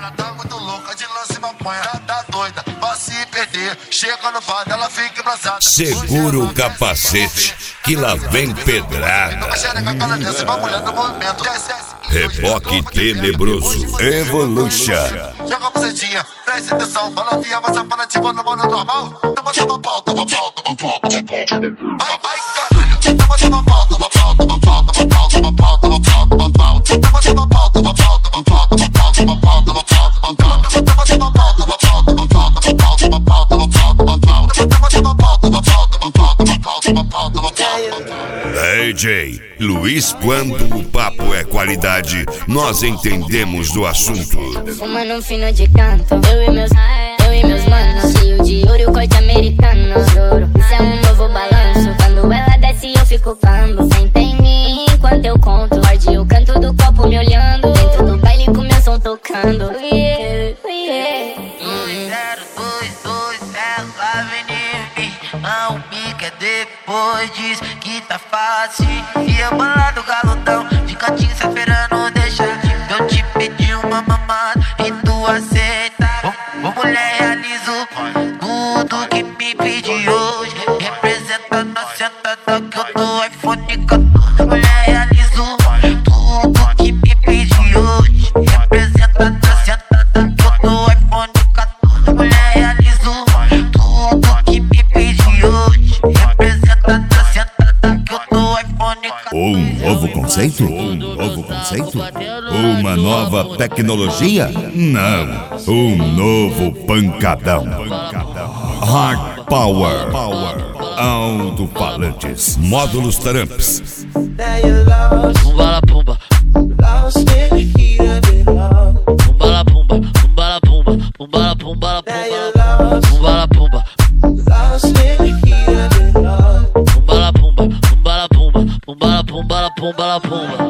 Tá muito louca de lance e maconha. Tá doida, vai se perder. Chega no bar, ela fica embrasada. Segura o capacete, que lá vem pedrada. Reboque tenebroso, Evolution. Joga a bucetinha, presta atenção. Balanceia, vai separativa no modo normal. Toma pau, toma pau, toma pau, toma pau. Vai, caralho. Toma pau, toma pau, toma pau, toma pau, toma pau, toma pau, toma pau. Toma pau, toma pau, toma pau, toma pau, toma pau, toma pau, toma pau. Toma pau, toma pau, toma pau, toma pau, toma pau, toma pau, toma pau. Toma pau, toma pau, toma pau, toma pau, toma pau, toma pau. DJ Luiz, quando o papo é qualidade, nós entendemos do assunto. Fumando um fino de canto, eu e meus manos, cheio de ouro e o corte americano. Juro, isso é um novo balanço. Quando ela desce eu fico cambo. Senta em mim enquanto eu conto. Morde o canto do copo me olhando. Dentro do baile com meu som tocando. 2022, ela vem em mim. Não me quer depois, diz que tá fácil. E eu bolado galudão, fica te esperando deixar. Eu te pedi uma mamada e tu aceita. Ô mulher, realizo tudo que me pedi hoje. Representa na sentada que eu tô iPhone 14. Mulher, realizo tudo que me pedi hoje. Representa na sentada que eu tô iPhone 14. Mulher, realizo tudo que me pedi hoje. Representa na sentada que eu tô iPhone 14. Um novo conceito? Um novo conceito? Uma nova tecnologia? Não, um novo pancadão. Hard Power. Alto-falantes. Módulos Tramps. Pumba la pumba. Pumba la pumba. Pumba la pumba. Pumba la pumba la pumba. Pumba la pumba. Pumba la pumba. Pumba la pumba. Pumba la pumba la pumba la pumba la pumba.